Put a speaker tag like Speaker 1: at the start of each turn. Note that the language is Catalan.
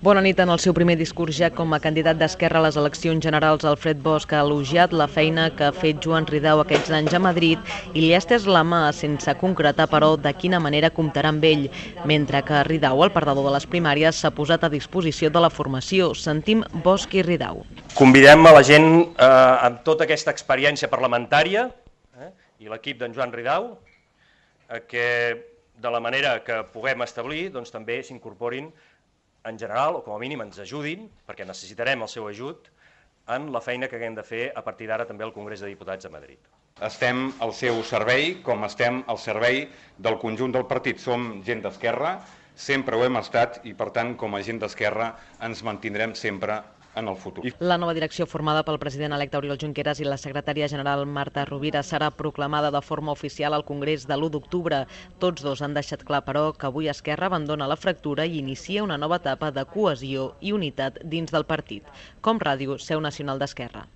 Speaker 1: Bona nit. En el seu primer discurs ja com a candidat d'Esquerra a les eleccions generals, Alfred Bosch ha elogiat la feina que ha fet Joan Ridao aquests anys a Madrid i li ha estès la mà sense concretar, però, de quina manera comptarà amb ell, mentre que Ridao, el perdedor de les primàries, s'ha posat a disposició de la formació. Sentim Bosch i Ridao.
Speaker 2: Convidem a la gent amb tota aquesta experiència parlamentària i l'equip d'en Joan Ridao que, de la manera que puguem establir, doncs també s'incorporin en general, o com a mínim ens ajudin, perquè necessitarem el seu ajut, en la feina que haguem de fer a partir d'ara també al Congrés de Diputats a Madrid.
Speaker 3: Estem al seu servei, com estem al servei del conjunt del partit. Som gent d'esquerra, sempre ho hem estat i, per tant, com a gent d'esquerra ens mantindrem sempre en el futur.
Speaker 1: La nova direcció formada pel president electe Oriol Junqueras i la secretària general Marta Rovira serà proclamada de forma oficial al Congrés de l'1 d'octubre. Tots dos han deixat clar, però, que avui Esquerra abandona la fractura i inicia una nova etapa de cohesió i unitat dins del partit. Com Ràdio, seu nacional d'Esquerra.